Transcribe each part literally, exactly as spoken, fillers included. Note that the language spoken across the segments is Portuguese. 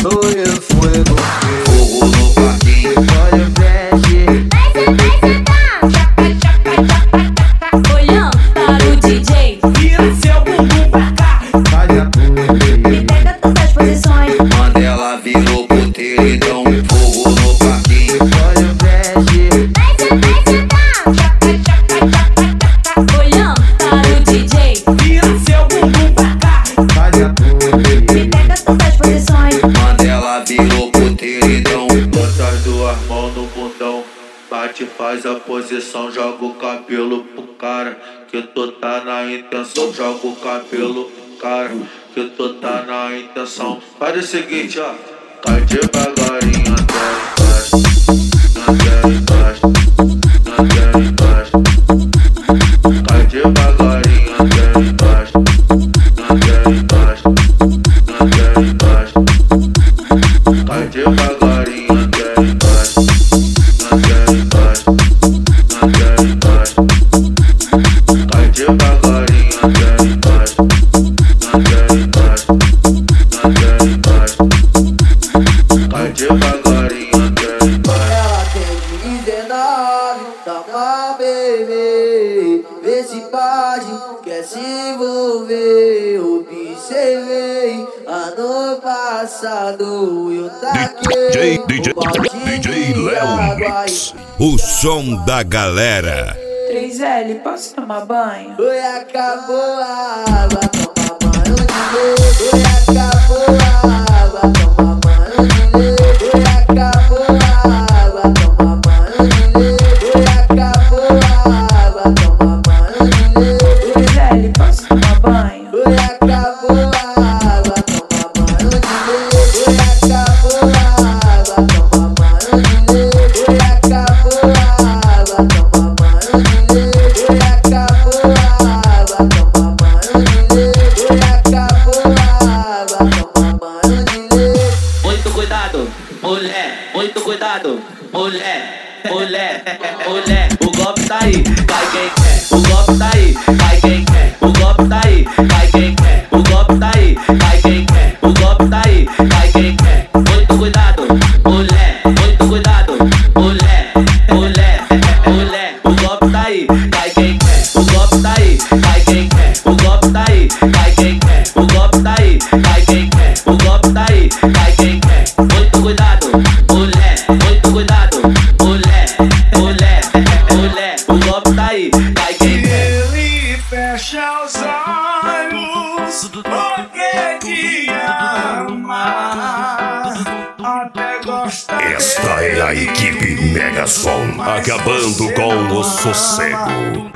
soy el fuego. Fogo no parquinho, olha o flash. Olhando para o D J, Vira seu bumbum pra cá. Faz a tua. me pega todas as posições. Mandela virou puteiro, então fogo no parquinho. Olha o flash. Olhando para o D J, Vira seu bumbum pra cá. Faz a tua. me pega todas as posições. Mandela virou puteiro, então Bota as duas mãos no bundão, bate, faz a posição, joga o cabelo pro cara, que tu tá na intenção, joga o cabelo pro cara, que tu tá na intenção. Faz o seguinte, ó, cai devagarinho até embaixo, até embaixo, até embaixo, cai devagarinho até embaixo, até embaixo, até embaixo, cai devagarinho até embaixo, até embaixo, até embaixo, cai devagarinho até embaixo, até embaixo, até embaixo, cai devagarinho até embaixo. Ela tem dezenove, dá pra beber. Vê se pode, quer se envolver. Observei ano passado, eu taquei D J, D J, um balde D J de Léo água Mix. O som da galera. três L, posso tomar banho? e oi, acabou a água, toma banho de leite. Oi, acabou a água, toma banho de leite. Oi, acabou a água, toma banho de leite. Oi, acabou a água, toma banho de leite. três L, posso tomar banho? Oi, acabou a água, toma banho de leite. Oi, acabou a água, toma banho de leite. Oi, acabou a água, toma banho de leite. Oi, acabou a água, toma banho de leite. Oi, acabou a água, toma banho de leite. Muito cuidado, mulher, muito cuidado, mulher, mulher, mulher. O golpe tá aí, cai quem quer. O golpe tá aí, cai quem quer. O golpe tá aí, cai quem quer. O golpe tá aí, cai quem quer. O golpe tá aí, cai quem quer. Muito cuidado, mulher, muito cuidado, mulher, mulher, mulher. O golpe tá aí, cai quem quer. O golpe tá aí, cai quem quer. O golpe tá aí, cai quem quer. O golpe tá aí, cai quem quer. O golpe tá aí, cai quem quer. Muito cuidado, mulher, muito cuidado, mulher, mulher, mulher. O golpe tá aí, cai quem quer. Ele fecha os olhos, porque te ama, até gostar. Esta é a equipe Megason, acabando com o sossego.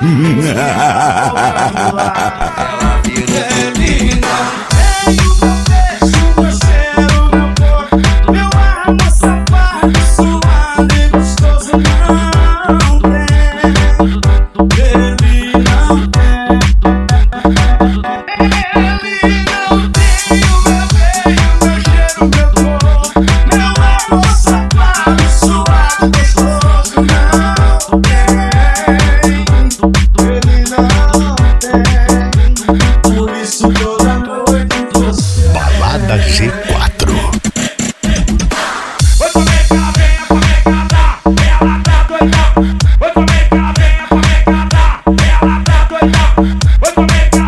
ela virou Ele não tem o meu beijo, meu cheiro, meu corpo, meu amor safado, suado e gostoso não tem. Ele não tem. Ele não tem o meu beijo, meu cheiro, meu corpo, meu amor safado, suado, gostoso não tem. Ele não tem. Por isso toda noite você Balada G quatro. Oi, como é que ela vem, como é que ela tá? Ela tá doidão. Oi, como é que ela vem, como é que ela tá? Ela tá doidão. Oi, como é que ela